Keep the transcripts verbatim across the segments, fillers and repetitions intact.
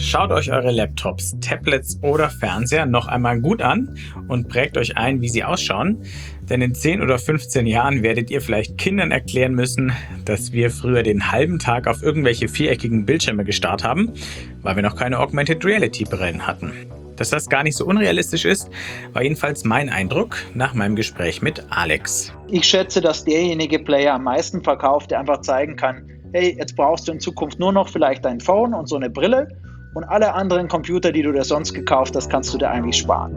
Schaut euch eure Laptops, Tablets oder Fernseher noch einmal gut an und prägt euch ein, wie sie ausschauen. Denn in zehn oder fünfzehn Jahren werdet ihr vielleicht Kindern erklären müssen, dass wir früher den halben Tag auf irgendwelche viereckigen Bildschirme gestarrt haben, weil wir noch keine Augmented Reality Brillen hatten. Dass das gar nicht so unrealistisch ist, war jedenfalls mein Eindruck nach meinem Gespräch mit Alex. Ich schätze, dass derjenige Player am meisten verkauft, der einfach zeigen kann, hey, jetzt brauchst du in Zukunft nur noch vielleicht dein Phone und so eine Brille und alle anderen Computer, die du dir sonst gekauft hast, kannst du dir eigentlich sparen.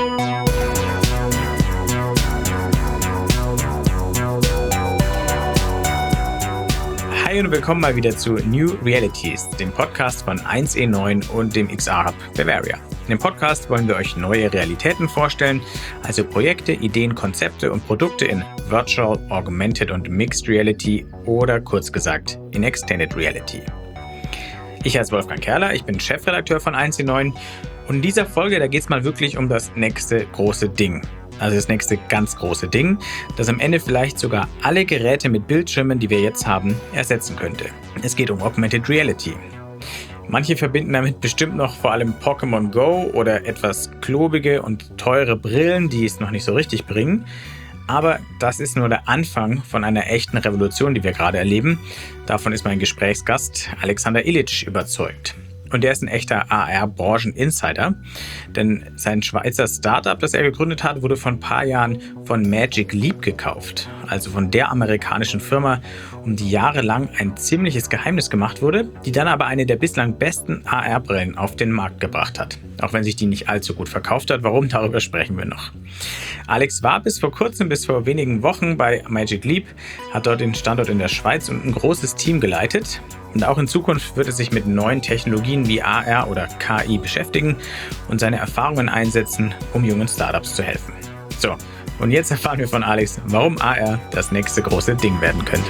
Hi und willkommen mal wieder zu New Realities, dem Podcast von eins E neun und dem X R Hub Bavaria. In dem Podcast wollen wir euch neue Realitäten vorstellen, also Projekte, Ideen, Konzepte und Produkte in Virtual, Augmented und Mixed Reality oder kurz gesagt in Extended Reality. Ich heiße Wolfgang Kerler, ich bin Chefredakteur von eins E neun und in dieser Folge, da geht es mal wirklich um das nächste große Ding. Also das nächste ganz große Ding, das am Ende vielleicht sogar alle Geräte mit Bildschirmen, die wir jetzt haben, ersetzen könnte. Es geht um Augmented Reality. Manche verbinden damit bestimmt noch vor allem Pokémon Go oder etwas klobige und teure Brillen, die es noch nicht so richtig bringen. Aber das ist nur der Anfang von einer echten Revolution, die wir gerade erleben. Davon ist mein Gesprächsgast Alexander Ilic überzeugt. Und der ist ein echter A R-Branchen-Insider, denn sein Schweizer Startup, das er gegründet hat, wurde vor ein paar Jahren von Magic Leap gekauft. Also von der amerikanischen Firma, um die jahrelang ein ziemliches Geheimnis gemacht wurde, die dann aber eine der bislang besten A R-Brillen auf den Markt gebracht hat. Auch wenn sich die nicht allzu gut verkauft hat. Warum? Darüber sprechen wir noch. Alex war bis vor kurzem, bis vor wenigen Wochen bei Magic Leap, hat dort den Standort in der Schweiz und ein großes Team geleitet. Und auch in Zukunft wird er sich mit neuen Technologien wie A R oder K I beschäftigen und seine Erfahrungen einsetzen, um jungen Startups zu helfen. So, und jetzt erfahren wir von Alex, warum A R das nächste große Ding werden könnte.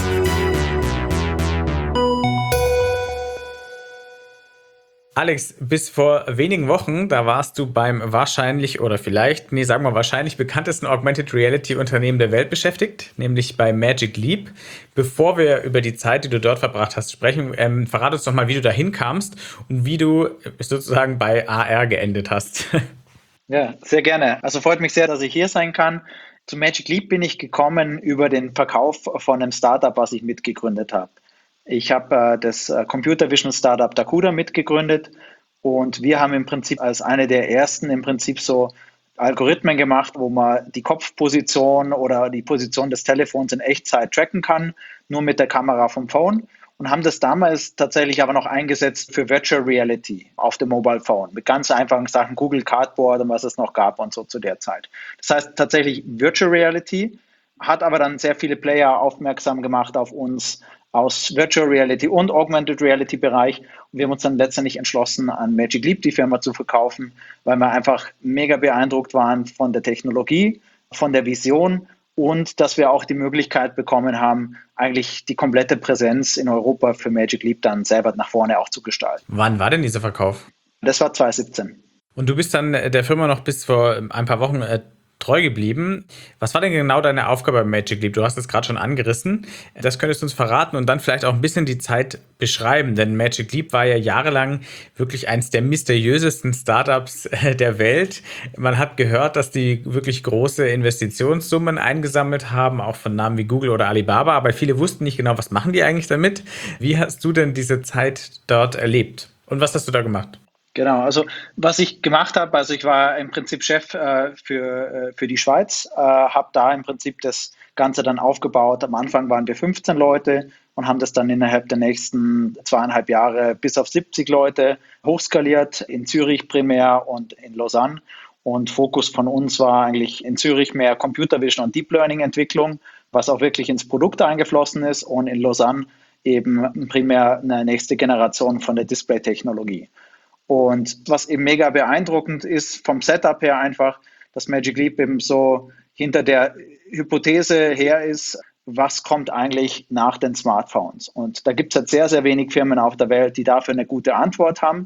Alex, bis vor wenigen Wochen, da warst du beim wahrscheinlich oder vielleicht, nee, sagen wir wahrscheinlich bekanntesten Augmented Reality Unternehmen der Welt beschäftigt, nämlich bei Magic Leap. Bevor wir über die Zeit, die du dort verbracht hast, sprechen, ähm, verrate uns doch mal, wie du da hinkamst und wie du sozusagen bei A R geendet hast. Ja, sehr gerne. Also freut mich sehr, dass ich hier sein kann. Zu Magic Leap bin ich gekommen über den Verkauf von einem Startup, was ich mitgegründet habe. Ich habe äh, das äh, Computer Vision Startup Dakuda mitgegründet und wir haben im Prinzip als eine der ersten im Prinzip so Algorithmen gemacht, wo man die Kopfposition oder die Position des Telefons in Echtzeit tracken kann, nur mit der Kamera vom Phone, und haben das damals tatsächlich aber noch eingesetzt für Virtual Reality auf dem Mobile Phone mit ganz einfachen Sachen, Google Cardboard und was es noch gab und so zu der Zeit. Das heißt tatsächlich Virtual Reality, hat aber dann sehr viele Player aufmerksam gemacht auf uns aus Virtual Reality und Augmented Reality Bereich. Und wir haben uns dann letztendlich entschlossen, an Magic Leap die Firma zu verkaufen, weil wir einfach mega beeindruckt waren von der Technologie, von der Vision und dass wir auch die Möglichkeit bekommen haben, eigentlich die komplette Präsenz in Europa für Magic Leap dann selber nach vorne auch zu gestalten. Wann war denn dieser Verkauf? Das war zwanzig siebzehn. Und du bist dann der Firma noch bis vor ein paar Wochen äh, treu geblieben. Was war denn genau deine Aufgabe bei Magic Leap? Du hast es gerade schon angerissen. Das könntest du uns verraten und dann vielleicht auch ein bisschen die Zeit beschreiben, denn Magic Leap war ja jahrelang wirklich eines der mysteriösesten Startups der Welt. Man hat gehört, dass die wirklich große Investitionssummen eingesammelt haben, auch von Namen wie Google oder Alibaba, aber viele wussten nicht genau, was machen die eigentlich damit. Wie hast du denn diese Zeit dort erlebt und was hast du da gemacht? Genau, also was ich gemacht habe, also ich war im Prinzip Chef äh, für, äh, für die Schweiz, äh, habe da im Prinzip das Ganze dann aufgebaut. Am Anfang waren wir fünfzehn Leute und haben das dann innerhalb der nächsten zweieinhalb Jahre bis auf siebzig Leute hochskaliert, in Zürich primär und in Lausanne. Und Fokus von uns war eigentlich in Zürich mehr Computer Vision und Deep Learning Entwicklung, was auch wirklich ins Produkt eingeflossen ist, und in Lausanne eben primär eine nächste Generation von der Display-Technologie. Und was eben mega beeindruckend ist vom Setup her einfach, dass Magic Leap eben so hinter der Hypothese her ist, was kommt eigentlich nach den Smartphones? Und da gibt es halt sehr, sehr wenig Firmen auf der Welt, die dafür eine gute Antwort haben.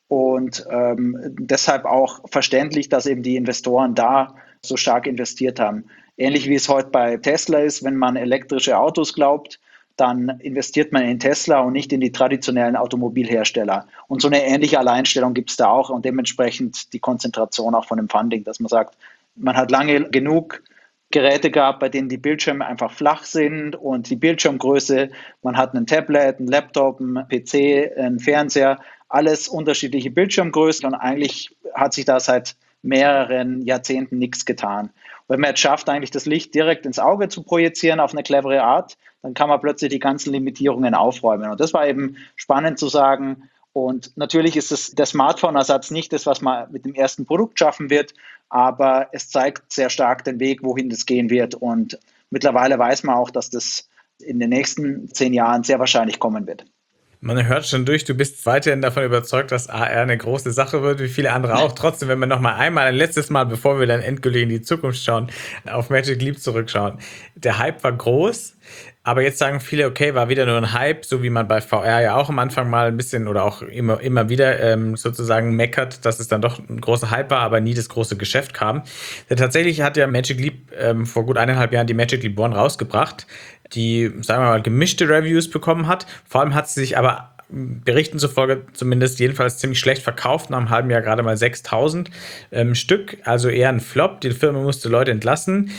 Und ähm, deshalb auch verständlich, dass eben die Investoren da so stark investiert haben. Ähnlich wie es heute bei Tesla ist, wenn man elektrische Autos glaubt, dann investiert man in Tesla und nicht in die traditionellen Automobilhersteller. Und so eine ähnliche Alleinstellung gibt es da auch und dementsprechend die Konzentration auch von dem Funding, dass man sagt, man hat lange genug Geräte gehabt, bei denen die Bildschirme einfach flach sind und die Bildschirmgröße, man hat einen Tablet, einen Laptop, einen P C, einen Fernseher, alles unterschiedliche Bildschirmgrößen und eigentlich hat sich da seit mehreren Jahrzehnten nichts getan. Und wenn man jetzt schafft, eigentlich das Licht direkt ins Auge zu projizieren auf eine clevere Art, dann kann man plötzlich die ganzen Limitierungen aufräumen. Und das war eben spannend zu sagen. Und natürlich ist es der Smartphone-Ersatz nicht das, was man mit dem ersten Produkt schaffen wird, aber es zeigt sehr stark den Weg, wohin das gehen wird. Und mittlerweile weiß man auch, dass das in den nächsten zehn Jahren sehr wahrscheinlich kommen wird. Man hört schon durch, du bist weiterhin davon überzeugt, dass A R eine große Sache wird, wie viele andere auch. Trotzdem, wenn wir noch mal einmal, ein letztes Mal, bevor wir dann endgültig in die Zukunft schauen, auf Magic Leap zurückschauen. Der Hype war groß, aber jetzt sagen viele, okay, war wieder nur ein Hype, so wie man bei V R ja auch am Anfang mal ein bisschen oder auch immer, immer wieder ähm, sozusagen meckert, dass es dann doch ein großer Hype war, aber nie das große Geschäft kam. Denn tatsächlich hat ja Magic Leap ähm, vor gut eineinhalb Jahren die Magic Leap One rausgebracht, die, sagen wir mal, gemischte Reviews bekommen hat. Vor allem hat sie sich aber Berichten zufolge zumindest jedenfalls ziemlich schlecht verkauft, nach einem halben Jahr gerade mal sechstausend ähm, Stück, also eher ein Flop. Die Firma musste Leute entlassen.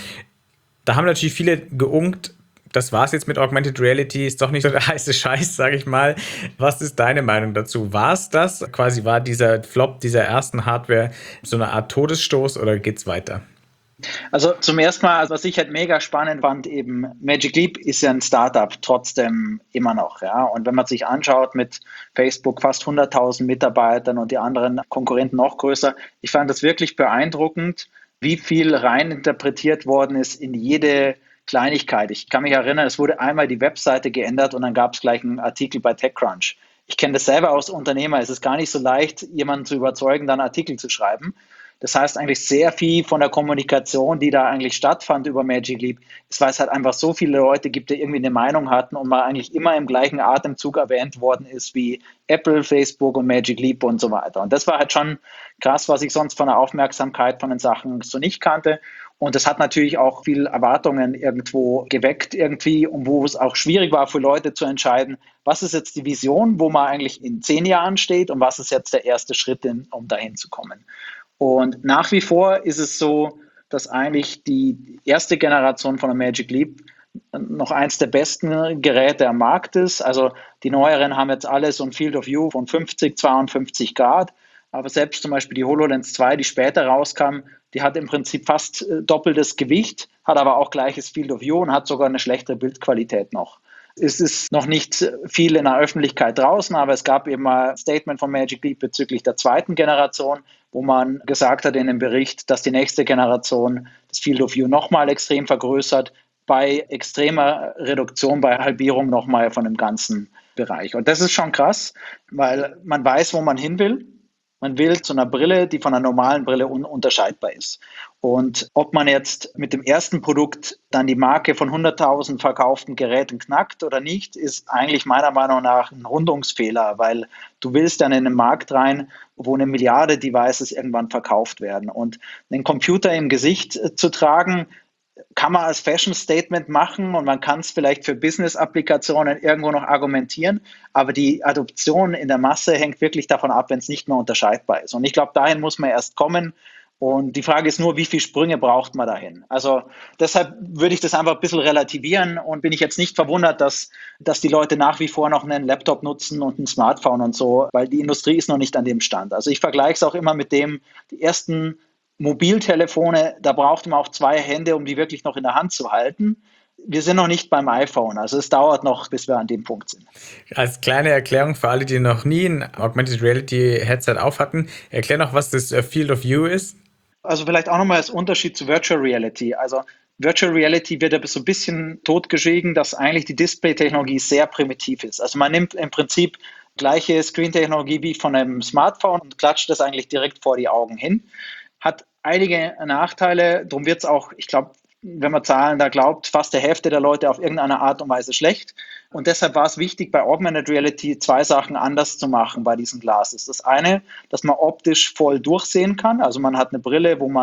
Da haben natürlich viele geungt, das war's jetzt mit Augmented Reality, ist doch nicht so der heiße Scheiß, sage ich mal. Was ist deine Meinung dazu? War es das? Quasi war dieser Flop dieser ersten Hardware so eine Art Todesstoß oder geht's weiter? Also zum ersten Mal, was ich halt mega spannend fand, eben Magic Leap ist ja ein Startup trotzdem immer noch. Ja. Und wenn man sich anschaut mit Facebook fast hunderttausend Mitarbeitern und die anderen Konkurrenten noch größer, ich fand das wirklich beeindruckend, wie viel rein interpretiert worden ist in jede Kleinigkeit. Ich kann mich erinnern, es wurde einmal die Webseite geändert und dann gab es gleich einen Artikel bei TechCrunch. Ich kenne das selber als Unternehmer. Es ist gar nicht so leicht, jemanden zu überzeugen, dann Artikel zu schreiben. Das heißt eigentlich sehr viel von der Kommunikation, die da eigentlich stattfand über Magic Leap, ist, weil es halt einfach so viele Leute gibt, die irgendwie eine Meinung hatten und man eigentlich immer im gleichen Atemzug erwähnt worden ist wie Apple, Facebook und Magic Leap und so weiter. Und das war halt schon krass, was ich sonst von der Aufmerksamkeit von den Sachen so nicht kannte. Und das hat natürlich auch viel Erwartungen irgendwo geweckt irgendwie und wo es auch schwierig war für Leute zu entscheiden, was ist jetzt die Vision, wo man eigentlich in zehn Jahren steht und was ist jetzt der erste Schritt, um dahin zu kommen. Und nach wie vor ist es so, dass eigentlich die erste Generation von der Magic Leap noch eins der besten Geräte am Markt ist. Also die neueren haben jetzt alle so ein Field of View von fünfzig, zweiundfünfzig Grad. Aber selbst zum Beispiel die HoloLens zwei, die später rauskam, die hat im Prinzip fast doppeltes Gewicht, hat aber auch gleiches Field of View und hat sogar eine schlechtere Bildqualität noch. Es ist noch nicht viel in der Öffentlichkeit draußen, aber es gab eben mal ein Statement von Magic Leap bezüglich der zweiten Generation, wo man gesagt hat in dem Bericht, dass die nächste Generation das Field of View nochmal extrem vergrößert, bei extremer Reduktion, bei Halbierung nochmal von dem ganzen Bereich. Und das ist schon krass, weil man weiß, wo man hin will. Man will zu einer Brille, die von einer normalen Brille ununterscheidbar ist. Und ob man jetzt mit dem ersten Produkt dann die Marke von hunderttausend verkauften Geräten knackt oder nicht, ist eigentlich meiner Meinung nach ein Rundungsfehler, weil du willst dann in einen Markt rein, wo eine Milliarde Devices irgendwann verkauft werden. Und einen Computer im Gesicht zu tragen, kann man als Fashion-Statement machen und man kann es vielleicht für Business-Applikationen irgendwo noch argumentieren, aber die Adoption in der Masse hängt wirklich davon ab, wenn es nicht mehr unterscheidbar ist. Und ich glaube, dahin muss man erst kommen. Und die Frage ist nur, wie viele Sprünge braucht man dahin? Also deshalb würde ich das einfach ein bisschen relativieren und bin ich jetzt nicht verwundert, dass, dass die Leute nach wie vor noch einen Laptop nutzen und ein Smartphone und so, weil die Industrie ist noch nicht an dem Stand. Also ich vergleiche es auch immer mit dem, die ersten Mobiltelefone, da brauchte man auch zwei Hände, um die wirklich noch in der Hand zu halten. Wir sind noch nicht beim iPhone, also es dauert noch, bis wir an dem Punkt sind. Als kleine Erklärung für alle, die noch nie ein Augmented Reality Headset auf hatten, erklär noch, was das Field of View ist. Also vielleicht auch nochmal als Unterschied zu Virtual Reality. Also Virtual Reality wird ja so ein bisschen totgeschwiegen, dass eigentlich die Display-Technologie sehr primitiv ist. Also man nimmt im Prinzip gleiche Screen-Technologie wie von einem Smartphone und klatscht das eigentlich direkt vor die Augen hin. Hat einige Nachteile, darum wird es auch, ich glaube, wenn man Zahlen da glaubt, fast der Hälfte der Leute auf irgendeine Art und Weise schlecht. Und deshalb war es wichtig, bei Augmented Reality zwei Sachen anders zu machen bei diesen Glasses. Das eine, dass man optisch voll durchsehen kann. Also man hat eine Brille, wo man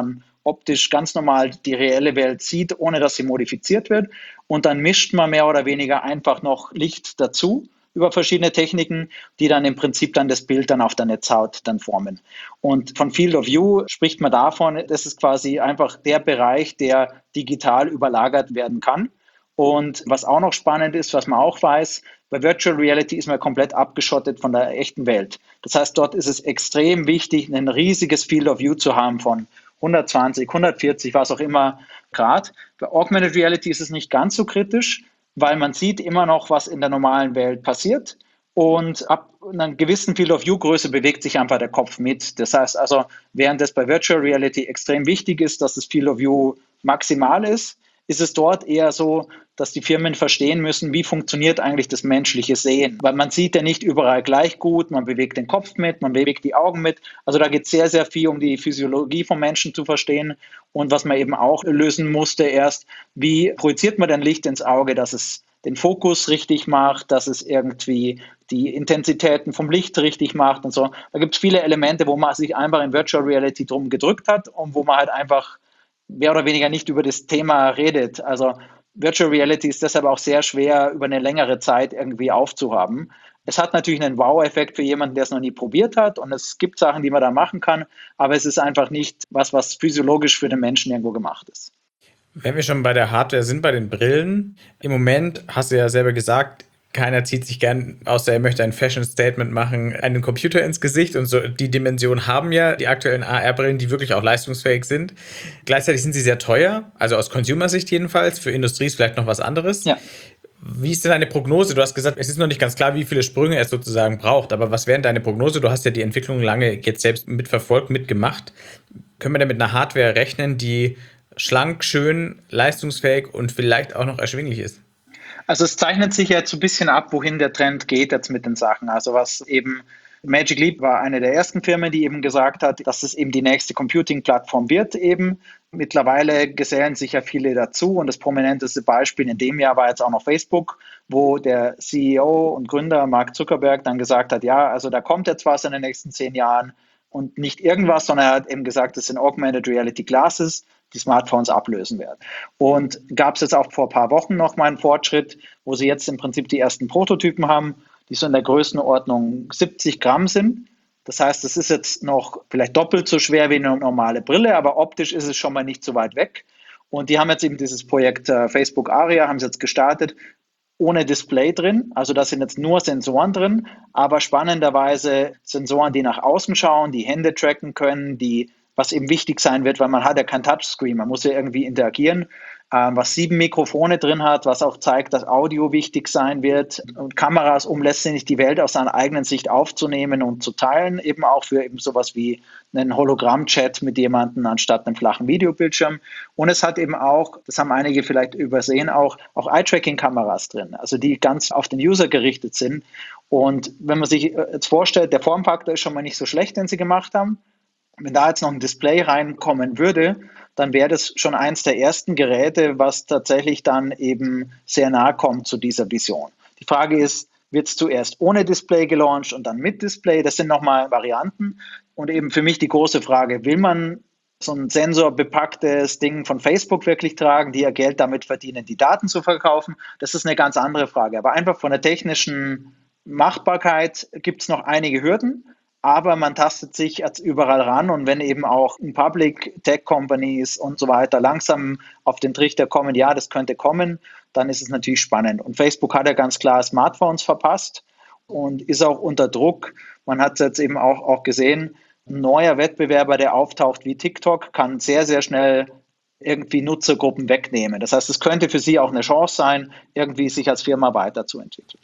optisch ganz normal die reelle Welt sieht, ohne dass sie modifiziert wird. Und dann mischt man mehr oder weniger einfach noch Licht dazu über verschiedene Techniken, die dann im Prinzip dann das Bild dann auf der Netzhaut dann formen. Und von Field of View spricht man davon, das ist quasi einfach der Bereich, der digital überlagert werden kann. Und was auch noch spannend ist, was man auch weiß, bei Virtual Reality ist man komplett abgeschottet von der echten Welt. Das heißt, dort ist es extrem wichtig, ein riesiges Field of View zu haben von hundertzwanzig, hundertvierzig, was auch immer Grad. Bei Augmented Reality ist es nicht ganz so kritisch, weil man sieht immer noch, was in der normalen Welt passiert. Und ab einer gewissen Field of View Größe bewegt sich einfach der Kopf mit. Das heißt also, während es bei Virtual Reality extrem wichtig ist, dass das Field of View maximal ist, ist es dort eher so, dass die Firmen verstehen müssen, wie funktioniert eigentlich das menschliche Sehen. Weil man sieht ja nicht überall gleich gut, man bewegt den Kopf mit, man bewegt die Augen mit. Also da geht es sehr, sehr viel um die Physiologie vom Menschen zu verstehen. Und was man eben auch lösen musste erst, wie projiziert man denn Licht ins Auge, dass es den Fokus richtig macht, dass es irgendwie die Intensitäten vom Licht richtig macht und so. Da gibt es viele Elemente, wo man sich einfach in Virtual Reality drum gedrückt hat und wo man halt einfach mehr oder weniger nicht über das Thema redet. Also Virtual Reality ist deshalb auch sehr schwer über eine längere Zeit irgendwie aufzuhaben. Es hat natürlich einen Wow-Effekt für jemanden, der es noch nie probiert hat, und es gibt Sachen, die man da machen kann, aber es ist einfach nicht was, was physiologisch für den Menschen irgendwo gemacht ist. Wenn wir schon bei der Hardware sind, bei den Brillen, im Moment hast du ja selber gesagt, keiner zieht sich gern, außer er möchte ein Fashion-Statement machen, einen Computer ins Gesicht, und so die Dimension haben ja die aktuellen A R-Brillen, die wirklich auch leistungsfähig sind. Gleichzeitig sind sie sehr teuer, also aus Consumer-Sicht jedenfalls, für Industrie ist vielleicht noch was anderes. Ja. Wie ist denn deine Prognose? Du hast gesagt, es ist noch nicht ganz klar, wie viele Sprünge es sozusagen braucht, aber was wäre deine Prognose? Du hast ja die Entwicklung lange jetzt selbst mitverfolgt, mitgemacht. Können wir denn mit einer Hardware rechnen, die schlank, schön, leistungsfähig und vielleicht auch noch erschwinglich ist? Also es zeichnet sich jetzt so ein bisschen ab, wohin der Trend geht jetzt mit den Sachen. Also was eben Magic Leap war eine der ersten Firmen, die eben gesagt hat, dass es eben die nächste Computing-Plattform wird eben. Mittlerweile gesellen sich ja viele dazu, und das prominenteste Beispiel in dem Jahr war jetzt auch noch Facebook, wo der C E O und Gründer Mark Zuckerberg dann gesagt hat, ja, also da kommt jetzt was in den nächsten zehn Jahren, und nicht irgendwas, sondern er hat eben gesagt, das sind Augmented Reality Glasses, die Smartphones ablösen werden. Und gab es jetzt auch vor ein paar Wochen noch mal einen Fortschritt, wo sie jetzt im Prinzip die ersten Prototypen haben, die so in der Größenordnung siebzig Gramm sind. Das heißt, es ist jetzt noch vielleicht doppelt so schwer wie eine normale Brille, aber optisch ist es schon mal nicht so weit weg. Und die haben jetzt eben dieses Projekt äh, Facebook Aria, haben sie jetzt gestartet, ohne Display drin. Also da sind jetzt nur Sensoren drin, aber spannenderweise Sensoren, die nach außen schauen, die Hände tracken können, die, was eben wichtig sein wird, weil man hat ja kein Touchscreen, man muss ja irgendwie interagieren, ähm, was sieben Mikrofone drin hat, was auch zeigt, dass Audio wichtig sein wird, und Kameras, um letztendlich die Welt aus seiner eigenen Sicht aufzunehmen und zu teilen, eben auch für eben sowas wie einen Hologramm-Chat mit jemandem anstatt einem flachen Videobildschirm. Und es hat eben auch, das haben einige vielleicht übersehen, auch, auch Eye-Tracking-Kameras drin, also die ganz auf den User gerichtet sind. Und wenn man sich jetzt vorstellt, der Formfaktor ist schon mal nicht so schlecht, den sie gemacht haben. Wenn da jetzt noch ein Display reinkommen würde, dann wäre das schon eins der ersten Geräte, was tatsächlich dann eben sehr nahe kommt zu dieser Vision. Die Frage ist, wird es zuerst ohne Display gelauncht und dann mit Display? Das sind nochmal Varianten. Und eben für mich die große Frage, will man so ein sensorbepacktes Ding von Facebook wirklich tragen, die ja Geld damit verdienen, die Daten zu verkaufen? Das ist eine ganz andere Frage. Aber einfach von der technischen Machbarkeit gibt es noch einige Hürden. Aber man tastet sich jetzt überall ran, und wenn eben auch Public Tech Companies und so weiter langsam auf den Trichter kommen, ja, das könnte kommen, dann ist es natürlich spannend. Und Facebook hat ja ganz klar Smartphones verpasst und ist auch unter Druck. Man hat es jetzt eben auch, auch gesehen, ein neuer Wettbewerber, der auftaucht wie TikTok, kann sehr, sehr schnell irgendwie Nutzergruppen wegnehmen. Das heißt, es könnte für sie auch eine Chance sein, irgendwie sich als Firma weiterzuentwickeln.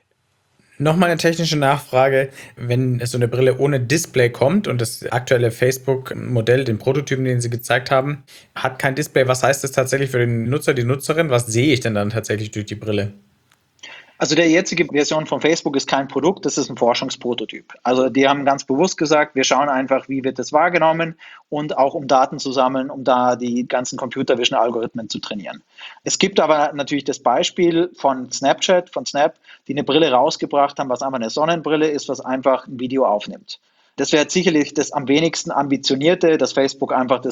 Nochmal eine technische Nachfrage. Wenn so eine Brille ohne Display kommt und das aktuelle Facebook-Modell, den Prototypen, den Sie gezeigt haben, hat kein Display, was heißt das tatsächlich für den Nutzer, die Nutzerin? Was sehe ich denn dann tatsächlich durch die Brille? Also der jetzige Version von Facebook ist kein Produkt, das ist ein Forschungsprototyp. Also die haben ganz bewusst gesagt, wir schauen einfach, wie wird das wahrgenommen, und auch um Daten zu sammeln, um da die ganzen Computer Vision Algorithmen zu trainieren. Es gibt aber natürlich das Beispiel von Snapchat, von Snap, die eine Brille rausgebracht haben, was einfach eine Sonnenbrille ist, was einfach ein Video aufnimmt. Das wäre sicherlich das am wenigsten ambitionierte, dass Facebook einfach das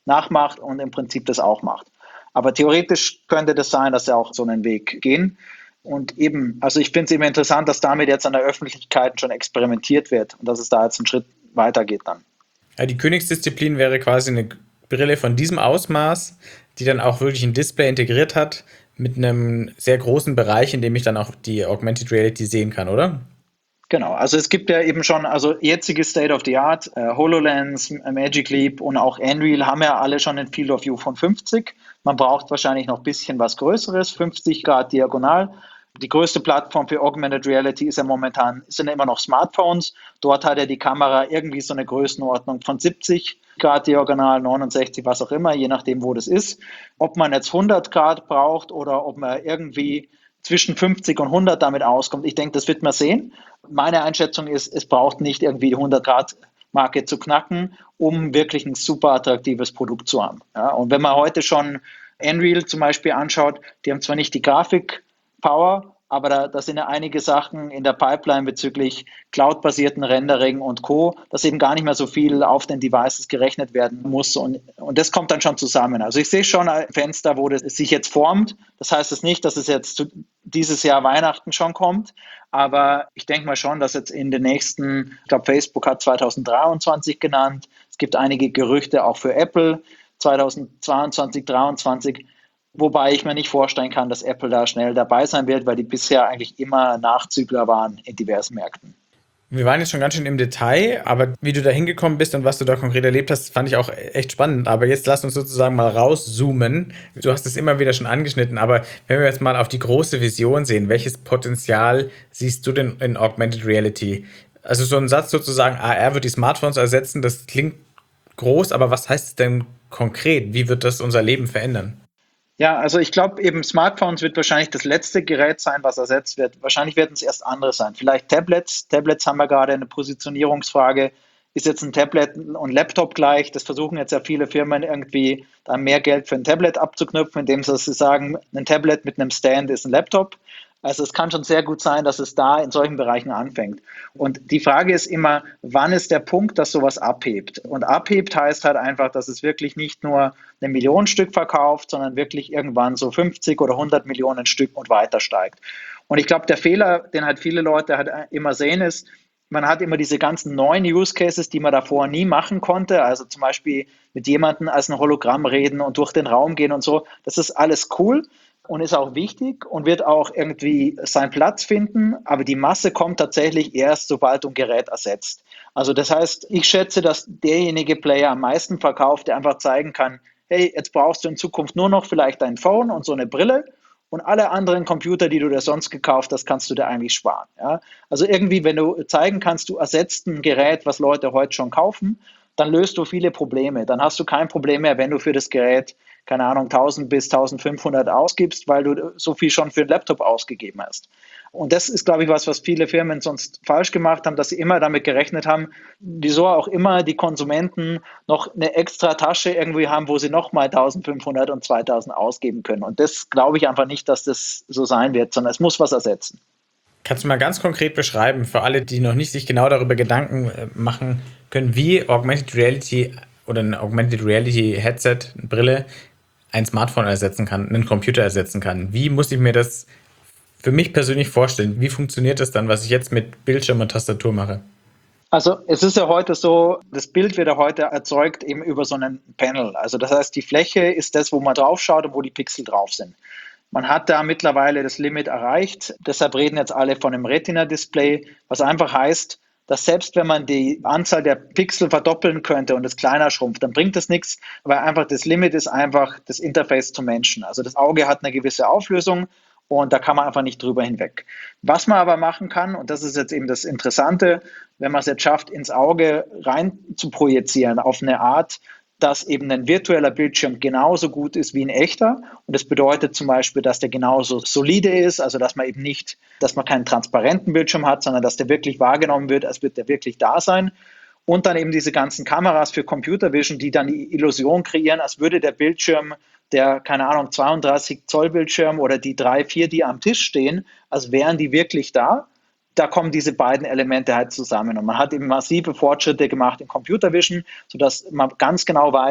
nachmacht und im Prinzip das auch macht. Aber theoretisch könnte das sein, dass sie auch so einen Weg gehen. Und eben, also ich finde es eben interessant, dass damit jetzt an der Öffentlichkeit schon experimentiert wird und dass es da jetzt einen Schritt weitergeht dann. Ja, die Königsdisziplin wäre quasi eine Brille von diesem Ausmaß, die dann auch wirklich ein Display integriert hat mit einem sehr großen Bereich, in dem ich dann auch die Augmented Reality sehen kann, oder? Genau, also es gibt ja eben schon, also jetzige State of the Art, äh, HoloLens, Magic Leap und auch Unreal haben ja alle schon ein Field of View von fünfzig. Man braucht wahrscheinlich noch ein bisschen was Größeres, fünfzig Grad diagonal. Die größte Plattform für Augmented Reality ist ja momentan, sind ja immer noch Smartphones. Dort hat ja die Kamera irgendwie so eine Größenordnung von siebzig Grad diagonal, neunundsechzig, was auch immer, je nachdem, wo das ist. Ob man jetzt hundert Grad braucht oder ob man irgendwie zwischen fünfzig und hundert damit auskommt, ich denke, das wird man sehen. Meine Einschätzung ist, es braucht nicht irgendwie die hundert Grad Marke zu knacken, um wirklich ein super attraktives Produkt zu haben. Ja, und wenn man heute schon Unreal zum Beispiel anschaut, die haben zwar nicht die Grafik, Power, aber da, da sind ja einige Sachen in der Pipeline bezüglich Cloud-basierten Rendering und Co., dass eben gar nicht mehr so viel auf den Devices gerechnet werden muss und, und das kommt dann schon zusammen. Also ich sehe schon ein Fenster, wo das sich jetzt formt. Das heißt es nicht, dass es jetzt zu, dieses Jahr Weihnachten schon kommt, aber ich denke mal schon, dass jetzt in den nächsten, ich glaube Facebook hat zwanzig dreiundzwanzig genannt, es gibt einige Gerüchte auch für Apple zwanzig zweiundzwanzig, dreiundzwanzig. Wobei ich mir nicht vorstellen kann, dass Apple da schnell dabei sein wird, weil die bisher eigentlich immer Nachzügler waren in diversen Märkten. Wir waren jetzt schon ganz schön im Detail, aber wie du da hingekommen bist und was du da konkret erlebt hast, fand ich auch echt spannend. Aber jetzt lass uns sozusagen mal rauszoomen. Du hast es immer wieder schon angeschnitten, aber wenn wir jetzt mal auf die große Vision sehen, welches Potenzial siehst du denn in Augmented Reality? Also so ein Satz sozusagen, A R wird die Smartphones ersetzen, das klingt groß, aber was heißt es denn konkret? Wie wird das unser Leben verändern? Ja, also ich glaube eben Smartphones wird wahrscheinlich das letzte Gerät sein, was ersetzt wird. Wahrscheinlich werden es erst andere sein. Vielleicht Tablets. Tablets haben wir gerade eine Positionierungsfrage. Ist jetzt ein Tablet und Laptop gleich? Das versuchen jetzt ja viele Firmen irgendwie, da mehr Geld für ein Tablet abzuknüpfen, indem sie sagen, ein Tablet mit einem Stand ist ein Laptop. Also es kann schon sehr gut sein, dass es da in solchen Bereichen anfängt. Und die Frage ist immer, wann ist der Punkt, dass sowas abhebt? Und abhebt heißt halt einfach, dass es wirklich nicht nur eine Million Stück verkauft, sondern wirklich irgendwann so fünfzig oder hundert Millionen Stück und weiter steigt. Und ich glaube, der Fehler, den halt viele Leute halt immer sehen, ist, man hat immer diese ganzen neuen Use Cases, die man davor nie machen konnte. Also zum Beispiel mit jemandem als ein Hologramm reden und durch den Raum gehen und so. Das ist alles cool und ist auch wichtig und wird auch irgendwie seinen Platz finden, aber die Masse kommt tatsächlich erst, sobald du ein Gerät ersetzt. Also das heißt, ich schätze, dass derjenige Player am meisten verkauft, der einfach zeigen kann, hey, jetzt brauchst du in Zukunft nur noch vielleicht dein Phone und so eine Brille und alle anderen Computer, die du dir sonst gekauft hast, kannst du dir eigentlich sparen. Ja? Also irgendwie, wenn du zeigen kannst, du ersetzt ein Gerät, was Leute heute schon kaufen, dann löst du viele Probleme. Dann hast du kein Problem mehr, wenn du für das Gerät keine Ahnung, tausend bis eintausendfünfhundert ausgibst, weil du so viel schon für einen Laptop ausgegeben hast. Und das ist, glaube ich, was, was viele Firmen sonst falsch gemacht haben, dass sie immer damit gerechnet haben, wieso auch immer die Konsumenten noch eine extra Tasche irgendwie haben, wo sie nochmal eintausendfünfhundert und zweitausend ausgeben können. Und das glaube ich einfach nicht, dass das so sein wird, sondern es muss was ersetzen. Kannst du mal ganz konkret beschreiben, für alle, die noch nicht sich genau darüber Gedanken machen können, wie Augmented Reality oder ein Augmented Reality Headset, eine Brille, ein Smartphone ersetzen kann, einen Computer ersetzen kann. Wie muss ich mir das für mich persönlich vorstellen? Wie funktioniert das dann, was ich jetzt mit Bildschirm und Tastatur mache? Also es ist ja heute so, das Bild wird ja heute erzeugt eben über so einen Panel. Also das heißt, die Fläche ist das, wo man drauf schaut und wo die Pixel drauf sind. Man hat da mittlerweile das Limit erreicht. Deshalb reden jetzt alle von einem Retina-Display, was einfach heißt, dass selbst wenn man die Anzahl der Pixel verdoppeln könnte und es kleiner schrumpft, dann bringt das nichts, weil einfach das Limit ist einfach das Interface zum Menschen. Also das Auge hat eine gewisse Auflösung und da kann man einfach nicht drüber hinweg. Was man aber machen kann, und das ist jetzt eben das Interessante, wenn man es jetzt schafft, ins Auge rein zu projizieren auf eine Art, dass eben ein virtueller Bildschirm genauso gut ist wie ein echter. Und das bedeutet zum Beispiel, dass der genauso solide ist, also dass man eben nicht, dass man keinen transparenten Bildschirm hat, sondern dass der wirklich wahrgenommen wird, als würde der wirklich da sein. Und dann eben diese ganzen Kameras für Computer Vision, die dann die Illusion kreieren, als würde der Bildschirm, der, keine Ahnung, zweiunddreißig Zoll Bildschirm oder die drei, vier, die am Tisch stehen, als wären die wirklich da. Da kommen diese beiden Elemente halt zusammen. Und man hat eben massive Fortschritte gemacht in Computer Vision, sodass man ganz genau weiß,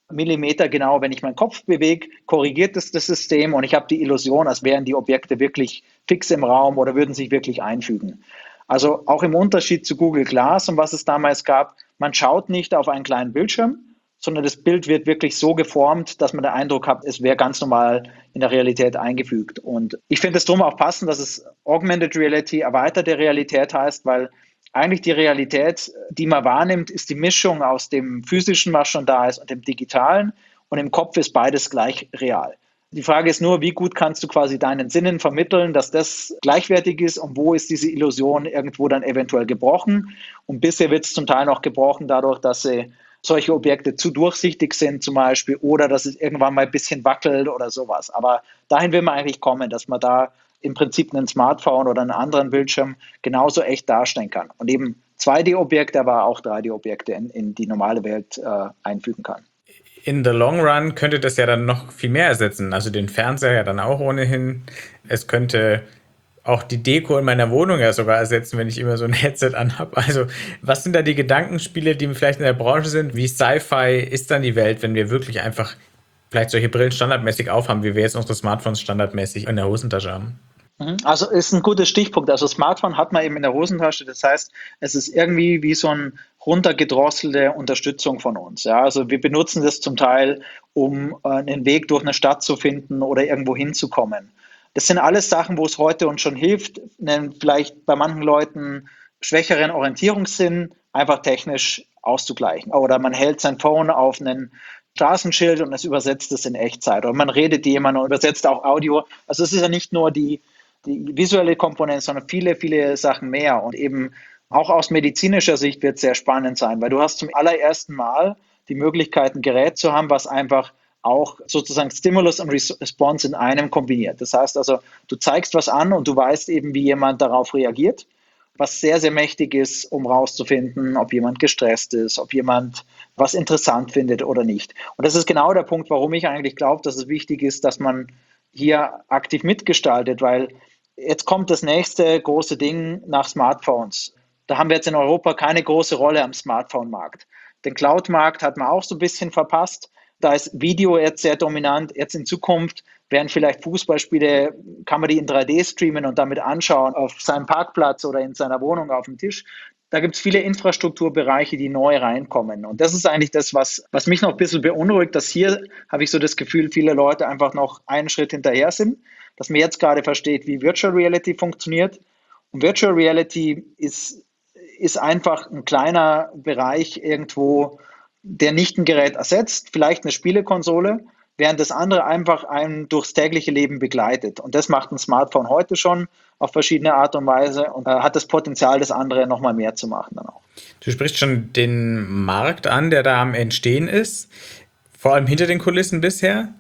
Millimeter genau, wenn ich meinen Kopf bewege, korrigiert es das System und ich habe die Illusion, als wären die Objekte wirklich fix im Raum oder würden sich wirklich einfügen. Also auch im Unterschied zu Google Glass und was es damals gab, man schaut nicht auf einen kleinen Bildschirm, sondern das Bild wird wirklich so geformt, dass man den Eindruck hat, es wäre ganz normal in der Realität eingefügt. Und ich finde es drum auch passend, dass es Augmented Reality, erweiterte Realität heißt, weil eigentlich die Realität, die man wahrnimmt, ist die Mischung aus dem Physischen, was schon da ist, und dem Digitalen. Und im Kopf ist beides gleich real. Die Frage ist nur, wie gut kannst du quasi deinen Sinnen vermitteln, dass das gleichwertig ist und wo ist diese Illusion irgendwo dann eventuell gebrochen. Und bisher wird es zum Teil noch gebrochen dadurch, dass sie solche Objekte zu durchsichtig sind zum Beispiel oder dass es irgendwann mal ein bisschen wackelt oder sowas. Aber dahin will man eigentlich kommen, dass man da im Prinzip einen Smartphone oder einen anderen Bildschirm genauso echt darstellen kann und eben zwei D-Objekte, aber auch drei D-Objekte in, in die normale Welt äh, einfügen kann. In the long run könnte das ja dann noch viel mehr ersetzen, also den Fernseher ja dann auch ohnehin. Es könnte auch die Deko in meiner Wohnung ja sogar ersetzen, wenn ich immer so ein Headset anhabe. Also was sind da die Gedankenspiele, die vielleicht in der Branche sind? Wie Sci-Fi ist dann die Welt, wenn wir wirklich einfach vielleicht solche Brillen standardmäßig aufhaben, wie wir jetzt unsere Smartphones standardmäßig in der Hosentasche haben? Also ist ein guter Stichpunkt. Also Smartphone hat man eben in der Hosentasche. Das heißt, es ist irgendwie wie so eine runtergedrosselte Unterstützung von uns. Ja, also wir benutzen das zum Teil, um einen Weg durch eine Stadt zu finden oder irgendwo hinzukommen. Das sind alles Sachen, wo es heute uns schon hilft, einen vielleicht bei manchen Leuten schwächeren Orientierungssinn einfach technisch auszugleichen. Oder man hält sein Phone auf einen Straßenschild und es übersetzt es in Echtzeit. Oder man redet jemand und übersetzt auch Audio. Also es ist ja nicht nur die die visuelle Komponente, sondern viele, viele Sachen mehr. Und eben auch aus medizinischer Sicht wird es sehr spannend sein, weil du hast zum allerersten Mal die Möglichkeit, ein Gerät zu haben, was einfach auch sozusagen Stimulus und Response in einem kombiniert. Das heißt also, du zeigst was an und du weißt eben, wie jemand darauf reagiert, was sehr, sehr mächtig ist, um rauszufinden, ob jemand gestresst ist, ob jemand was interessant findet oder nicht. Und das ist genau der Punkt, warum ich eigentlich glaube, dass es wichtig ist, dass man hier aktiv mitgestaltet, weil jetzt kommt das nächste große Ding nach Smartphones. Da haben wir jetzt in Europa keine große Rolle am Smartphone-Markt. Den Cloud-Markt hat man auch so ein bisschen verpasst. Da ist Video jetzt sehr dominant. Jetzt in Zukunft werden vielleicht Fußballspiele, kann man die in drei D streamen und damit anschauen auf seinem Parkplatz oder in seiner Wohnung auf dem Tisch. Da gibt es viele Infrastrukturbereiche, die neu reinkommen. Und das ist eigentlich das, was, was mich noch ein bisschen beunruhigt, dass hier, habe ich so das Gefühl, viele Leute einfach noch einen Schritt hinterher sind, dass man jetzt gerade versteht, wie Virtual Reality funktioniert. Und Virtual Reality ist, ist einfach ein kleiner Bereich irgendwo, der nicht ein Gerät ersetzt, vielleicht eine Spielekonsole, während das andere einfach einen durchs tägliche Leben begleitet. Und das macht ein Smartphone heute schon auf verschiedene Art und Weise und äh, hat das Potenzial, das andere nochmal mehr zu machen dann auch. Du sprichst schon den Markt an, der da am Entstehen ist, vor allem hinter den Kulissen bisher.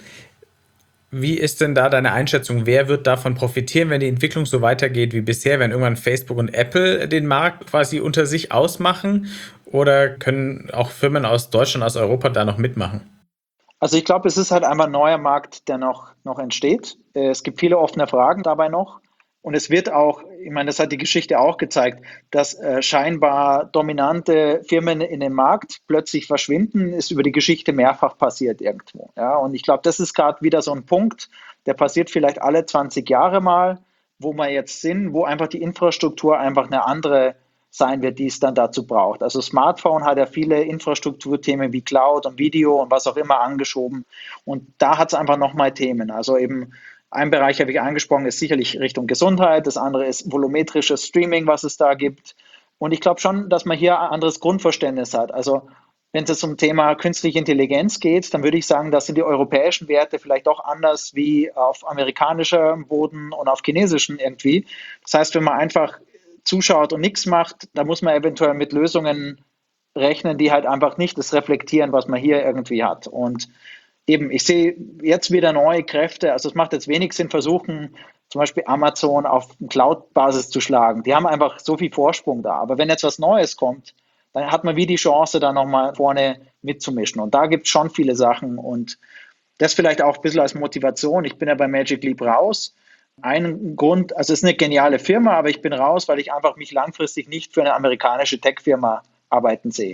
Wie ist denn da deine Einschätzung? Wer wird davon profitieren, wenn die Entwicklung so weitergeht wie bisher? Wenn irgendwann Facebook und Apple den Markt quasi unter sich ausmachen? Oder können auch Firmen aus Deutschland, aus Europa da noch mitmachen? Also ich glaube, es ist halt einfach ein neuer Markt, der noch, noch entsteht. Es gibt viele offene Fragen dabei noch. Und es wird auch, ich meine, das hat die Geschichte auch gezeigt, dass äh, scheinbar dominante Firmen in dem Markt plötzlich verschwinden, ist über die Geschichte mehrfach passiert irgendwo. Ja? Und ich glaube, das ist gerade wieder so ein Punkt, der passiert vielleicht alle zwanzig Jahre mal, wo wir jetzt sind, wo einfach die Infrastruktur einfach eine andere sein wird, die es dann dazu braucht. Also Smartphone hat ja viele Infrastrukturthemen wie Cloud und Video und was auch immer angeschoben. Und da hat es einfach nochmal Themen. Also eben ein Bereich habe ich angesprochen, ist sicherlich Richtung Gesundheit. Das andere ist volumetrisches Streaming, was es da gibt. Und ich glaube schon, dass man hier ein anderes Grundverständnis hat. Also wenn es um Thema künstliche Intelligenz geht, dann würde ich sagen, das sind die europäischen Werte vielleicht auch anders wie auf amerikanischem Boden und auf chinesischem irgendwie. Das heißt, wenn man einfach zuschaut und nichts macht, da muss man eventuell mit Lösungen rechnen, die halt einfach nicht das reflektieren, was man hier irgendwie hat. Und eben, ich sehe jetzt wieder neue Kräfte, also es macht jetzt wenig Sinn, versuchen, zum Beispiel Amazon auf Cloud-Basis zu schlagen. Die haben einfach so viel Vorsprung da. Aber wenn jetzt was Neues kommt, dann hat man wie die Chance, da nochmal vorne mitzumischen. Und da gibt es schon viele Sachen. Und das vielleicht auch ein bisschen als Motivation. Ich bin ja bei Magic Leap raus. Ein Grund, also es ist eine geniale Firma, aber ich bin raus, weil ich einfach mich langfristig nicht für eine amerikanische Tech-Firma arbeiten sehe.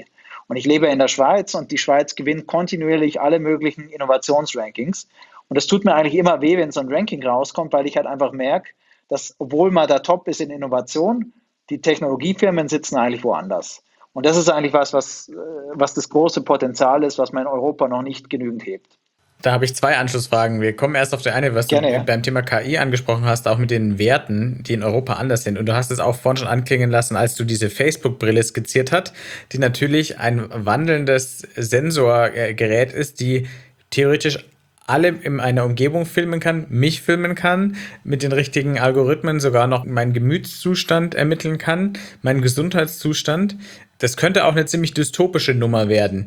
Und ich lebe in der Schweiz und die Schweiz gewinnt kontinuierlich alle möglichen Innovationsrankings. Und das tut mir eigentlich immer weh, wenn so ein Ranking rauskommt, weil ich halt einfach merke, dass, obwohl man da top ist in Innovation, die Technologiefirmen sitzen eigentlich woanders. Und das ist eigentlich was, was, was das große Potenzial ist, was man in Europa noch nicht genügend hebt. Da habe ich zwei Anschlussfragen. Wir kommen erst auf die eine, was Gerne, du ja. beim Thema K I angesprochen hast, auch mit den Werten, die in Europa anders sind. Und du hast es auch vorhin schon anklingen lassen, als du diese Facebook-Brille skizziert hast, die natürlich ein wandelndes Sensorgerät ist, die theoretisch alle in einer Umgebung filmen kann, mich filmen kann, mit den richtigen Algorithmen sogar noch meinen Gemütszustand ermitteln kann, meinen Gesundheitszustand. Das könnte auch eine ziemlich dystopische Nummer werden.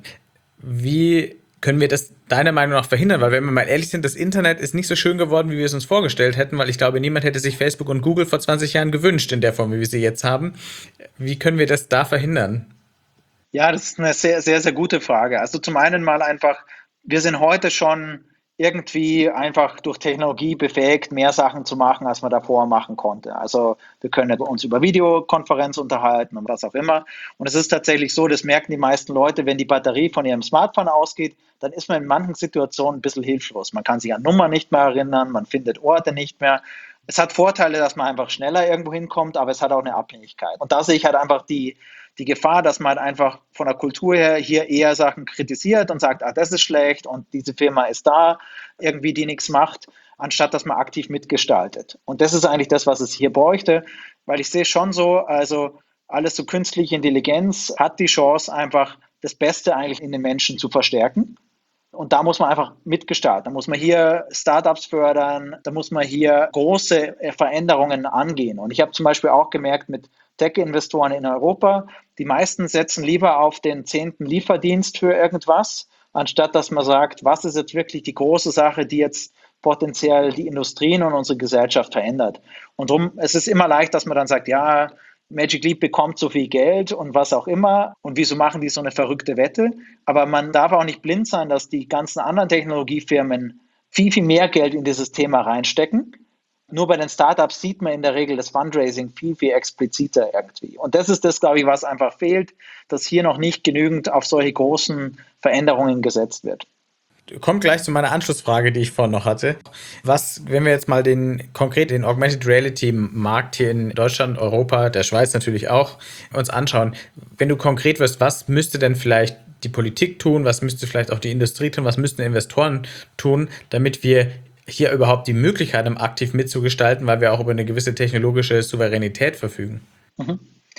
Wie können wir das deiner Meinung nach verhindern? Weil wenn wir mal ehrlich sind, das Internet ist nicht so schön geworden, wie wir es uns vorgestellt hätten, weil ich glaube, niemand hätte sich Facebook und Google vor zwanzig Jahren gewünscht in der Form, wie wir sie jetzt haben. Wie können wir das da verhindern? Ja, das ist eine sehr, sehr, sehr gute Frage. Also zum einen mal einfach, wir sind heute schon irgendwie einfach durch Technologie befähigt, mehr Sachen zu machen, als man davor machen konnte. Also wir können uns über Videokonferenz unterhalten und was auch immer. Und es ist tatsächlich so, das merken die meisten Leute, wenn die Batterie von ihrem Smartphone ausgeht, dann ist man in manchen Situationen ein bisschen hilflos. Man kann sich an Nummern nicht mehr erinnern, man findet Orte nicht mehr. Es hat Vorteile, dass man einfach schneller irgendwo hinkommt, aber es hat auch eine Abhängigkeit. Und da sehe ich halt einfach die die Gefahr, dass man halt einfach von der Kultur her hier eher Sachen kritisiert und sagt, ah, das ist schlecht und diese Firma ist da, irgendwie die nichts macht, anstatt dass man aktiv mitgestaltet. Und das ist eigentlich das, was es hier bräuchte, weil ich sehe schon so, also alles so künstliche Intelligenz hat die Chance, einfach das Beste eigentlich in den Menschen zu verstärken. Und da muss man einfach mitgestalten. Da muss man hier Startups fördern, da muss man hier große Veränderungen angehen. Und ich habe zum Beispiel auch gemerkt mit Tech-Investoren in Europa, die meisten setzen lieber auf den zehnten Lieferdienst für irgendwas, anstatt dass man sagt, was ist jetzt wirklich die große Sache, die jetzt potenziell die Industrien und unsere Gesellschaft verändert. Und darum, es ist immer leicht, dass man dann sagt, ja, Magic Leap bekommt so viel Geld und was auch immer und wieso machen die so eine verrückte Wette? Aber man darf auch nicht blind sein, dass die ganzen anderen Technologiefirmen viel, viel mehr Geld in dieses Thema reinstecken. Nur bei den Startups sieht man in der Regel das Fundraising viel, viel expliziter irgendwie. Und das ist das, glaube ich, was einfach fehlt, dass hier noch nicht genügend auf solche großen Veränderungen gesetzt wird. Kommt gleich zu meiner Anschlussfrage, die ich vorhin noch hatte. Was, wenn wir jetzt mal den konkret den Augmented Reality Markt hier in Deutschland, Europa, der Schweiz natürlich auch uns anschauen, wenn du konkret wirst, was müsste denn vielleicht die Politik tun, was müsste vielleicht auch die Industrie tun, was müssten Investoren tun, damit wir hier überhaupt die Möglichkeit haben, aktiv mitzugestalten, weil wir auch über eine gewisse technologische Souveränität verfügen? Mhm.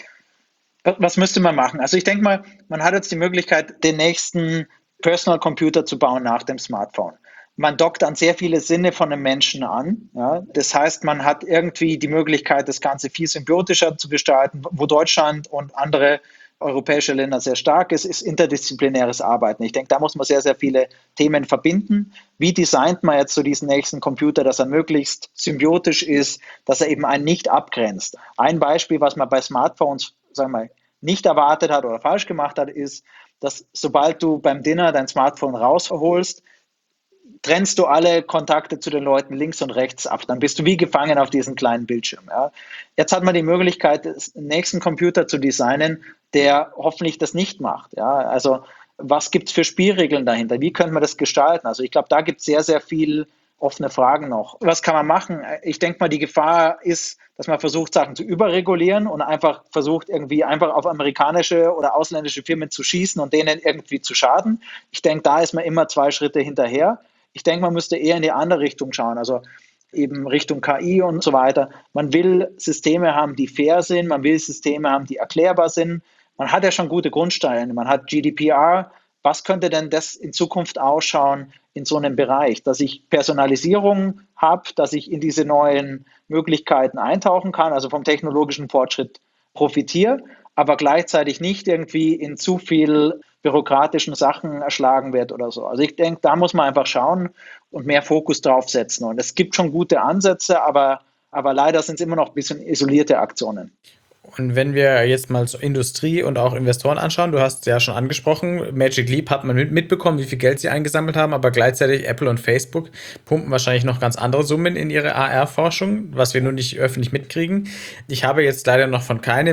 Was müsste man machen? Also ich denke mal, man hat jetzt die Möglichkeit, den nächsten Personal Computer zu bauen nach dem Smartphone. Man dockt an sehr viele Sinne von einem Menschen an. Ja. Das heißt, man hat irgendwie die Möglichkeit, das Ganze viel symbiotischer zu gestalten. Wo Deutschland und andere europäische Länder sehr stark ist, ist interdisziplinäres Arbeiten. Ich denke, da muss man sehr, sehr viele Themen verbinden. Wie designt man jetzt so diesen nächsten Computer, dass er möglichst symbiotisch ist, dass er eben einen nicht abgrenzt? Ein Beispiel, was man bei Smartphones, sagen wir mal, nicht erwartet hat oder falsch gemacht hat, ist, dass sobald du beim Dinner dein Smartphone rausholst, trennst du alle Kontakte zu den Leuten links und rechts ab. Dann bist du wie gefangen auf diesem kleinen Bildschirm. Ja. Jetzt hat man die Möglichkeit, den nächsten Computer zu designen, der hoffentlich das nicht macht. Ja. Also was gibt es für Spielregeln dahinter? Wie können wir das gestalten? Also ich glaube, da gibt es sehr, sehr viel offene Fragen noch. Was kann man machen? Ich denke mal, die Gefahr ist, dass man versucht, Sachen zu überregulieren und einfach versucht, irgendwie einfach auf amerikanische oder ausländische Firmen zu schießen und denen irgendwie zu schaden. Ich denke, da ist man immer zwei Schritte hinterher. Ich denke, man müsste eher in die andere Richtung schauen, also eben Richtung K I und so weiter. Man will Systeme haben, die fair sind, man will Systeme haben, die erklärbar sind. Man hat ja schon gute Grundsteine, man hat G D P R. Was könnte denn das in Zukunft ausschauen in so einem Bereich, dass ich Personalisierung habe, dass ich in diese neuen Möglichkeiten eintauchen kann, also vom technologischen Fortschritt profitiere, aber gleichzeitig nicht irgendwie in zu viel bürokratischen Sachen erschlagen wird oder so. Also ich denke, da muss man einfach schauen und mehr Fokus drauf setzen. Und es gibt schon gute Ansätze, aber, aber leider sind es immer noch ein bisschen isolierte Aktionen. Und wenn wir jetzt mal so Industrie und auch Investoren anschauen, du hast ja schon angesprochen, Magic Leap hat man mitbekommen, wie viel Geld sie eingesammelt haben, aber gleichzeitig Apple und Facebook pumpen wahrscheinlich noch ganz andere Summen in ihre A R-Forschung, was wir nur nicht öffentlich mitkriegen. Ich habe jetzt leider noch von keinem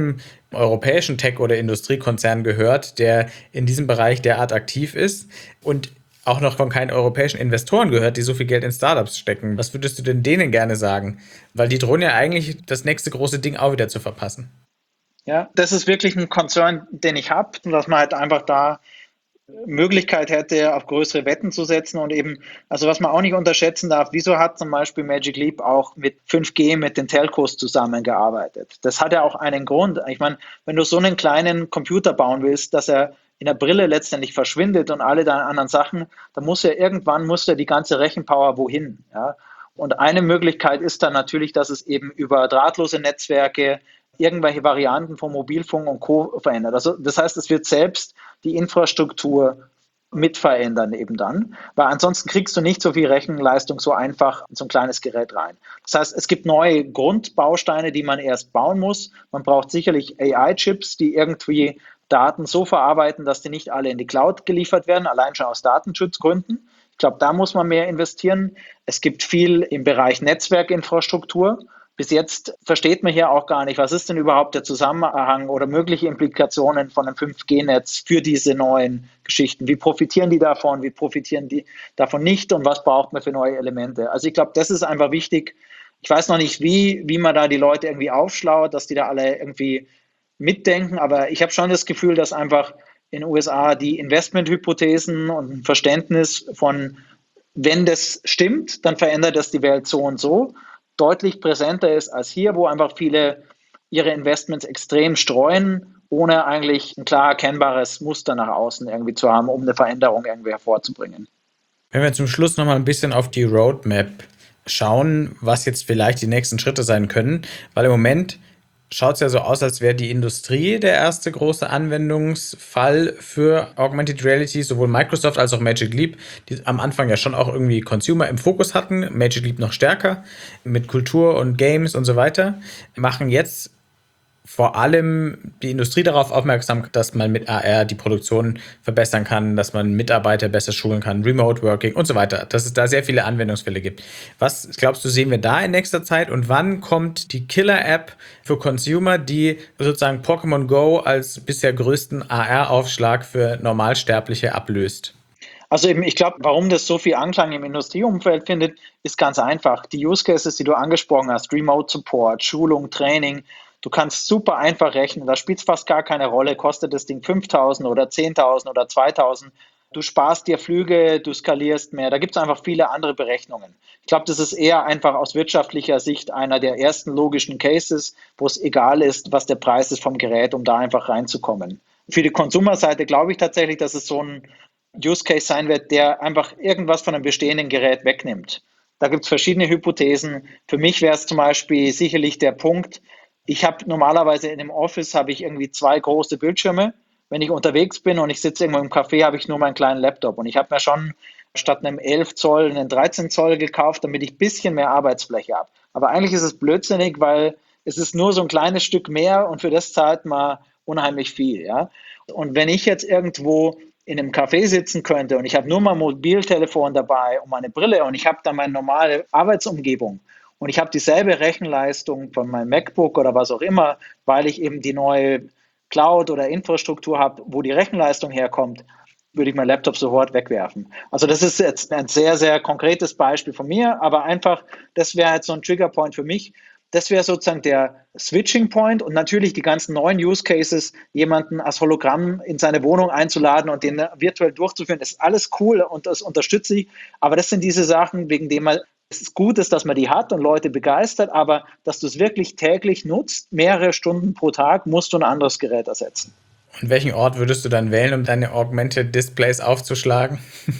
europäischen Tech- oder Industriekonzern gehört, der in diesem Bereich derart aktiv ist und auch noch von keinen europäischen Investoren gehört, die so viel Geld in Startups stecken. Was würdest du denn denen gerne sagen? Weil die drohen ja eigentlich das nächste große Ding auch wieder zu verpassen. Ja, das ist wirklich ein Concern, den ich habe, dass man halt einfach da Möglichkeit hätte, auf größere Wetten zu setzen und eben, also was man auch nicht unterschätzen darf, wieso hat zum Beispiel Magic Leap auch mit fünf G, mit den Telcos zusammengearbeitet? Das hat ja auch einen Grund. Ich meine, wenn du so einen kleinen Computer bauen willst, dass er in der Brille letztendlich verschwindet und alle deine anderen Sachen, dann muss ja irgendwann muss ja die ganze Rechenpower wohin, ja? Und eine Möglichkeit ist dann natürlich, dass es eben über drahtlose Netzwerke irgendwelche Varianten von Mobilfunk und Co. verändert. Also das heißt, es wird selbst die Infrastruktur mit verändern eben dann, weil ansonsten kriegst du nicht so viel Rechenleistung so einfach in so ein kleines Gerät rein. Das heißt, es gibt neue Grundbausteine, die man erst bauen muss. Man braucht sicherlich A I-Chips, die irgendwie Daten so verarbeiten, dass die nicht alle in die Cloud geliefert werden, allein schon aus Datenschutzgründen. Ich glaube, da muss man mehr investieren. Es gibt viel im Bereich Netzwerkinfrastruktur. Bis jetzt versteht man hier auch gar nicht, was ist denn überhaupt der Zusammenhang oder mögliche Implikationen von einem fünf G Netz für diese neuen Geschichten. Wie profitieren die davon, wie profitieren die davon nicht und was braucht man für neue Elemente? Also ich glaube, das ist einfach wichtig. Ich weiß noch nicht, wie, wie man da die Leute irgendwie aufschlaut, dass die da alle irgendwie mitdenken, aber ich habe schon das Gefühl, dass einfach in den U S A die Investmenthypothesen und ein Verständnis von, wenn das stimmt, dann verändert das die Welt so und so, deutlich präsenter ist als hier, wo einfach viele ihre Investments extrem streuen, ohne eigentlich ein klar erkennbares Muster nach außen irgendwie zu haben, um eine Veränderung irgendwie hervorzubringen. Wenn wir zum Schluss nochmal ein bisschen auf die Roadmap schauen, was jetzt vielleicht die nächsten Schritte sein können, weil im Moment schaut es ja so aus, als wäre die Industrie der erste große Anwendungsfall für Augmented Reality. Sowohl Microsoft als auch Magic Leap, die am Anfang ja schon auch irgendwie Consumer im Fokus hatten, Magic Leap noch stärker mit Kultur und Games und so weiter, machen jetzt vor allem die Industrie darauf aufmerksam, dass man mit A R die Produktion verbessern kann, dass man Mitarbeiter besser schulen kann, Remote Working und so weiter, dass es da sehr viele Anwendungsfälle gibt. Was glaubst du, sehen wir da in nächster Zeit und wann kommt die Killer-App für Consumer, die sozusagen Pokémon Go als bisher größten A R-Aufschlag für Normalsterbliche ablöst? Also eben, ich glaube, warum das so viel Anklang im Industrieumfeld findet, ist ganz einfach. Die Use Cases, die du angesprochen hast, Remote Support, Schulung, Training, du kannst super einfach rechnen, da spielt es fast gar keine Rolle, kostet das Ding fünftausend oder zehntausend oder zweitausend. Du sparst dir Flüge, du skalierst mehr, da gibt es einfach viele andere Berechnungen. Ich glaube, das ist eher einfach aus wirtschaftlicher Sicht einer der ersten logischen Cases, wo es egal ist, was der Preis ist vom Gerät, um da einfach reinzukommen. Für die Konsumerseite glaube ich tatsächlich, dass es so ein Use Case sein wird, der einfach irgendwas von einem bestehenden Gerät wegnimmt. Da gibt es verschiedene Hypothesen. Für mich wäre es zum Beispiel sicherlich der Punkt, ich habe normalerweise in dem Office habe ich irgendwie zwei große Bildschirme. Wenn ich unterwegs bin und ich sitze irgendwo im Café, habe ich nur meinen kleinen Laptop. Und ich habe mir schon statt einem elf Zoll einen dreizehn Zoll gekauft, damit ich ein bisschen mehr Arbeitsfläche habe. Aber eigentlich ist es blödsinnig, weil es ist nur so ein kleines Stück mehr und für das zahlt man unheimlich viel. Ja? Und wenn ich jetzt irgendwo in einem Café sitzen könnte und ich habe nur mein Mobiltelefon dabei und meine Brille und ich habe dann meine normale Arbeitsumgebung, und ich habe dieselbe Rechenleistung von meinem MacBook oder was auch immer, weil ich eben die neue Cloud oder Infrastruktur habe, wo die Rechenleistung herkommt, würde ich meinen Laptop sofort wegwerfen. Also das ist jetzt ein sehr, sehr konkretes Beispiel von mir, aber einfach, das wäre jetzt so ein Triggerpoint für mich. Das wäre sozusagen der Switching Point und natürlich die ganzen neuen Use Cases, jemanden als Hologramm in seine Wohnung einzuladen und den virtuell durchzuführen, ist alles cool und das unterstütze ich. Aber das sind diese Sachen, wegen denen man es ist gut ist, dass man die hat und Leute begeistert, aber dass du es wirklich täglich nutzt, mehrere Stunden pro Tag, musst du ein anderes Gerät ersetzen. Und welchen Ort würdest du dann wählen, um deine Augmented Displays aufzuschlagen?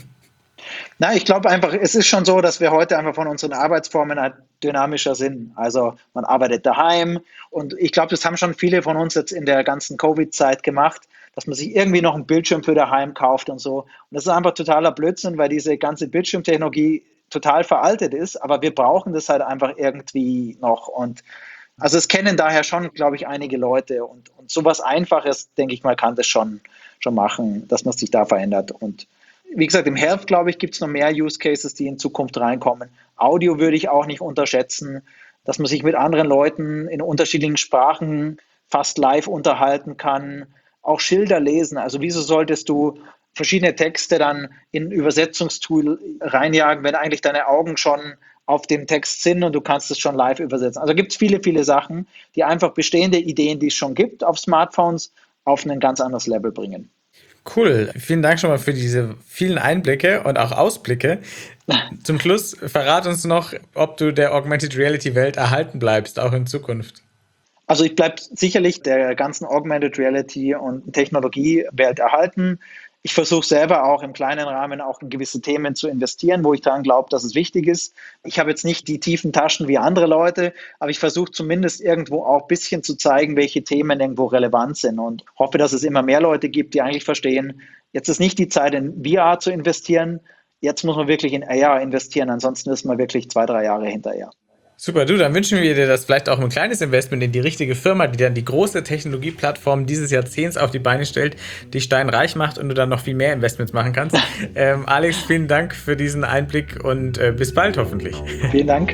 Na, ich glaube einfach, es ist schon so, dass wir heute einfach von unseren Arbeitsformen halt dynamischer sind. Also man arbeitet daheim und ich glaube, das haben schon viele von uns jetzt in der ganzen Covid-Zeit gemacht, dass man sich irgendwie noch einen Bildschirm für daheim kauft und so. Und das ist einfach totaler Blödsinn, weil diese ganze Bildschirmtechnologie total veraltet ist, aber wir brauchen das halt einfach irgendwie noch und also es kennen daher schon, glaube ich, einige Leute und, und sowas Einfaches, denke ich mal, kann das schon, schon machen, dass man sich da verändert und wie gesagt, im Health, glaube ich, gibt es noch mehr Use Cases, die in Zukunft reinkommen. Audio würde ich auch nicht unterschätzen, dass man sich mit anderen Leuten in unterschiedlichen Sprachen fast live unterhalten kann, auch Schilder lesen. Also wieso solltest du verschiedene Texte dann in ein Übersetzungstool reinjagen, wenn eigentlich deine Augen schon auf dem Text sind und du kannst es schon live übersetzen. Also gibt es viele, viele Sachen, die einfach bestehende Ideen, die es schon gibt auf Smartphones, auf ein ganz anderes Level bringen. Cool. Vielen Dank schon mal für diese vielen Einblicke und auch Ausblicke. Zum Schluss verrat uns noch, ob du der Augmented Reality Welt erhalten bleibst, auch in Zukunft. Also ich bleibe sicherlich der ganzen Augmented Reality und Technologiewelt erhalten. Ich versuche selber auch im kleinen Rahmen auch in gewisse Themen zu investieren, wo ich daran glaube, dass es wichtig ist. Ich habe jetzt nicht die tiefen Taschen wie andere Leute, aber ich versuche zumindest irgendwo auch ein bisschen zu zeigen, welche Themen irgendwo relevant sind und hoffe, dass es immer mehr Leute gibt, die eigentlich verstehen, jetzt ist nicht die Zeit, in V R zu investieren, jetzt muss man wirklich in A R investieren, ansonsten ist man wirklich zwei, drei Jahre hinterher. Super, du, dann wünschen wir dir das vielleicht auch ein kleines Investment in die richtige Firma, die dann die große Technologieplattform dieses Jahrzehnts auf die Beine stellt, dich steinreich macht und du dann noch viel mehr Investments machen kannst. ähm, Alex, vielen Dank für diesen Einblick und äh, bis bald hoffentlich. Vielen Dank.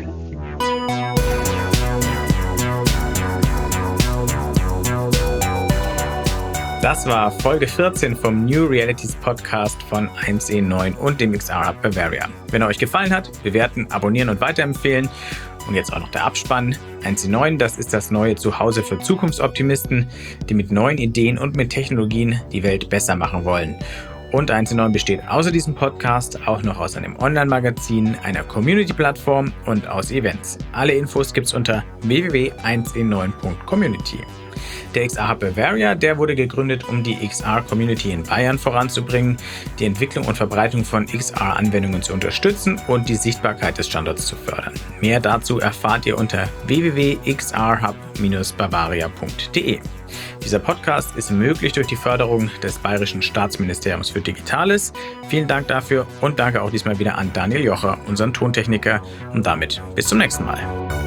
Das war Folge vierzehn vom New Realities Podcast von eins E neun und dem X R Hub Bavaria. Wenn er euch gefallen hat, bewerten, abonnieren und weiterempfehlen. Und jetzt auch noch der Abspann. eins E neun, das ist das neue Zuhause für Zukunftsoptimisten, die mit neuen Ideen und mit Technologien die Welt besser machen wollen. Und eins E neun besteht außer diesem Podcast auch noch aus einem Online-Magazin, einer Community-Plattform und aus Events. Alle Infos gibt's unter w w w punkt eins e neun punkt community. Der X R Hub Bavaria, der wurde gegründet, um die X R-Community in Bayern voranzubringen, die Entwicklung und Verbreitung von X R-Anwendungen zu unterstützen und die Sichtbarkeit des Standorts zu fördern. Mehr dazu erfahrt ihr unter w w w punkt x r hub dash bavaria punkt d e. Dieser Podcast ist möglich durch die Förderung des Bayerischen Staatsministeriums für Digitales. Vielen Dank dafür und danke auch diesmal wieder an Daniel Jocher, unseren Tontechniker. Und damit bis zum nächsten Mal.